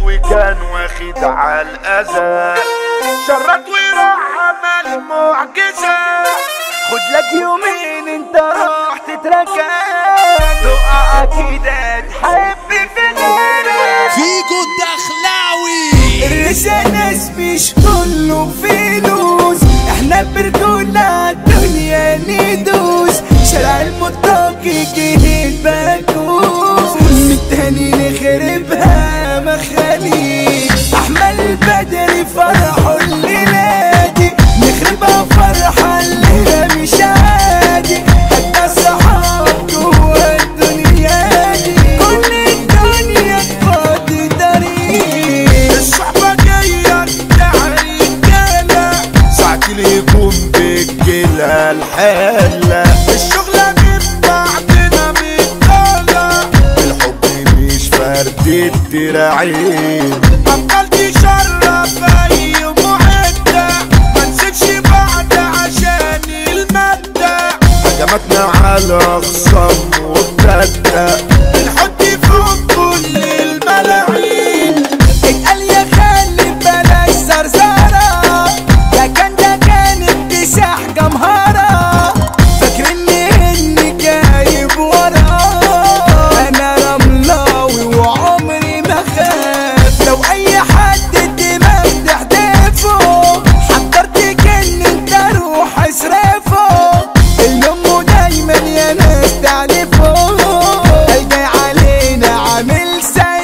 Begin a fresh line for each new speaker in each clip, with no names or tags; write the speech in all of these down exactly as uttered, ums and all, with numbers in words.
وكان واخد على الأذى، شرط وراح عمل معجزة.
خد لك يومين انت راح تتركن، تقع اكيد هتحب في غيرك.
فيجو الدخلاوي
الرجال ناس مش كله فلوس، احنا برجولة الدنيا ندوس. شارع المطاقي جهد باكوس، من تاني نخربها مخاليق. احمد البدري فرحوا الليلة دي، نخربها فرحة الليلة مش عادي. حتى الصحاب جوا الدنيا دي، كل الدنيا تفضي طريق.
الصحبة جاية تعري رجالة، ساعة الهجوم بتجيلها الحالة. الشغلة من بعدنا متطالة، الحب مش فرد الدراعين. أبطال تشرف أي معدة، منسيبش بعد عشان المادة. هجمتنا على أخصام وابتدى، بنحط فوق كل الملاعين.
اتقال يا خالي بلاش زرزرة، ده كان ده كان اكتساح جمهرة. فاكرني اني جايب ورا، انا رملاوي وعمري ما خاف. لو اي حد الدماغ تحدفه، حضرت كن انت روح اصرفه. اللم دايما يا ناس تعرفه، الجاي علينا عامل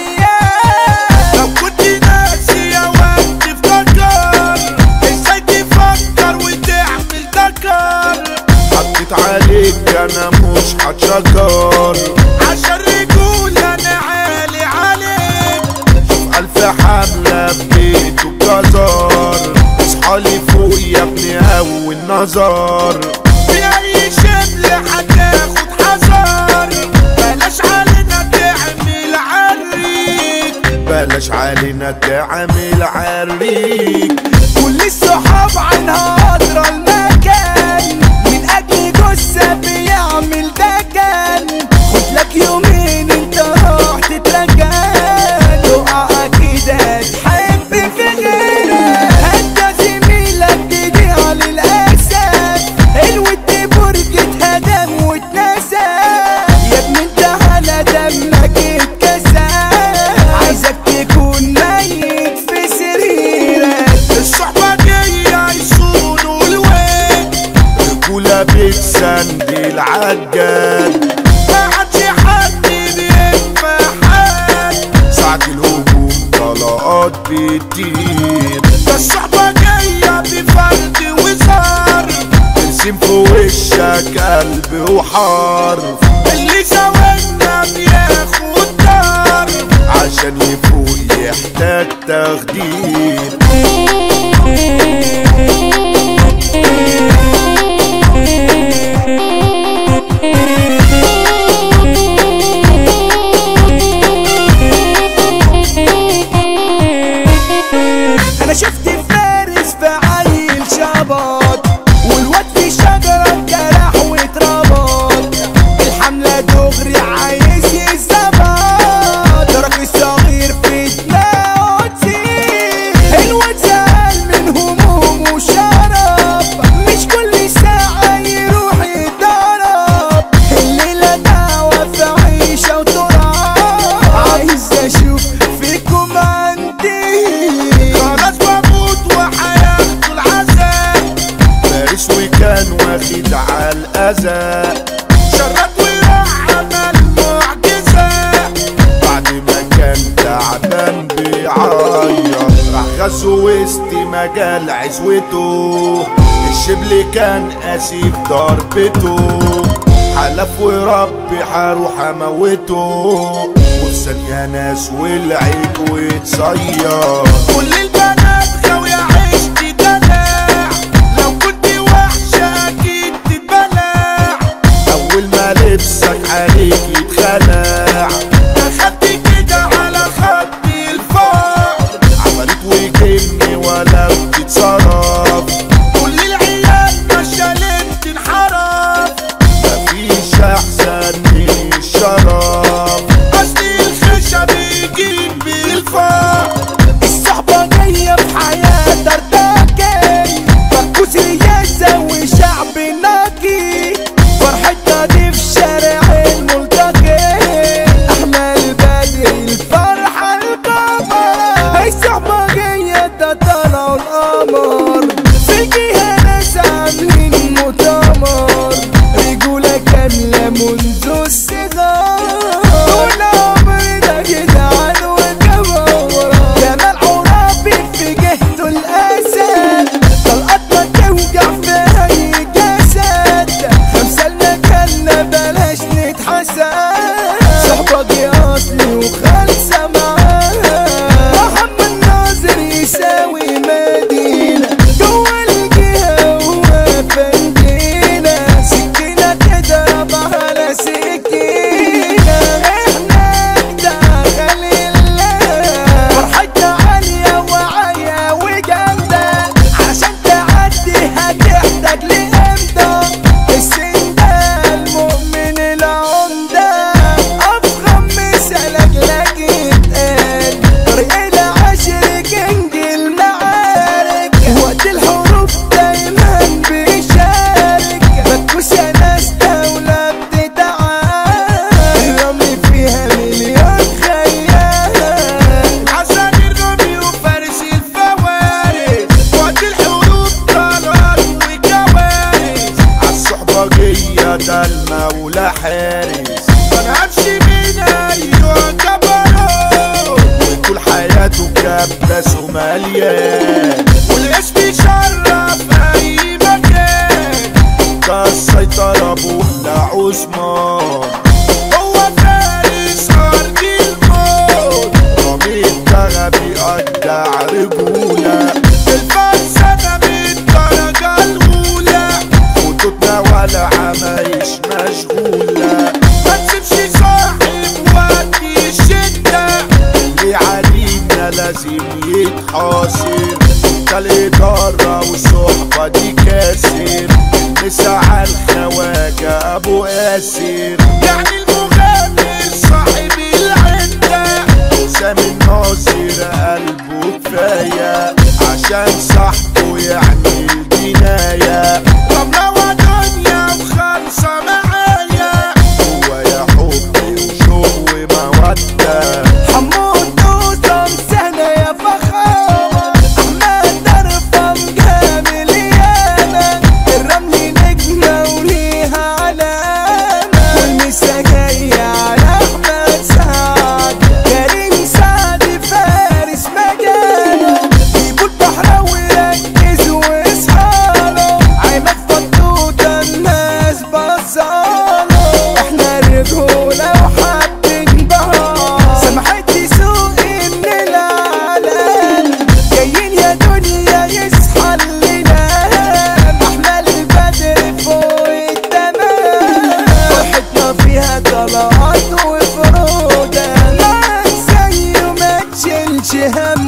سيئة.
لو كنت ناسي يا وقت افتكر، ازاي تفكر وتعمل ذكر. حطيت عليك انا مش هتشكر، عشان رجولة انا عالي عليك. شوف الف حملة ببيت وجزار، اصحالي فوق يا ابني اول نظر. في اي شبل هتاخد حذر، بلاش علينا تعمل عريك، بلاش علينا تعمل عريك.
كل الصحاب عنها قدر المكان، من اجل جثة بيعمل دجن. خد لك يومين انت راح تترجن، تقع اكيد هتحب في غيرك. هدى زميلك تيجي على الاسد، الود برج اتهدم واتنسى. يا ابني انت على دمك اتكسر، عايزك تكون ميت في سريرك.
الصحبة جاية يصونوا الوين، رجولة بتسندل عالجد. ما عادش حد بينفع حد، ساعة الهجوم طلقات بتطير. ده الصحبة جاية بفرد وزار، ترسم في وشك قلب وحرف. اللي زاولنا بياخد دار، عشان يفوق يحتاج تخدير.
انا شفت فارس في عيل شبط، والواد في شجرة جرح واتربط. الحملة دغري عايز يتظبط، ترك الصغير في دماغه تسيب. الواد زعل من هموم وشرب، مش كل ساعة يروح يتضرب. الليلة دعوة في عيشة وتراب، عايز اشوف فيكم عندي.
خلاص بموت وحياته العذاب، فارس وكان واخد على الأذى. شرط وراح عمل معجزة، بعد ما كان تعبان بيعيط. راح غزو وسط مجال عزوته، الشبل كان قاسي في ضربته. حلف وربي هروح اموته، وفي ثانية ناس والعيد وتصير. كل البنات خاوية عشت دلع، لو كنت وحشة اكيد تتبلع. اول ما لبسك عليك يتخلع، دخلت كده على خط الفقر. عملت وجني ولا بتتصرف، كل العيال ماشية ليه تنحرف. مفيش احسن من الشرف، اصل الخشب يجيب بالفقر. كباسه مليان، والاسم يشرف اي مكان، ده السيطرة بولا عثمان، هو فارس ارض الموت، رامي الدغا بيقطع رجولة، الفلسفة من الدرجة الاولى، خطوطنا ولا عمايش مشغولة، ما تسيبش صاحب وقت الشدة، اللي علينا لازم يتحاصر، ده الإدارة والصحبة دي كاسر، مساع الخواجة أبو قاسر، يعني المغامر صاحب العدة، سامي الناصر قلبه كفاية، عشان صاحبه يعني الجناية، رملة ودنيا وخالصة معايا، هو يا حب وشوق ومودة،
حمود دوسة مسهلة يا فخامة، أحمد درفم جامل ياما، الرمل نجمة وليها علامة، والمسا جاية على أحمد سعد، كريم سعد فارس مجاله، جيبوا البحراوي ركز واصحاله، عماد فطوطة الناس بصاله، احنا رجولة وحابين بعض، سمحتي سوقي من العالم، جايين يا دنيا يصحى الليلام، احنا البدر فوق التمام، فرحتنا فيها طلعات وفرودة، معاك زي ما تشيلش هم.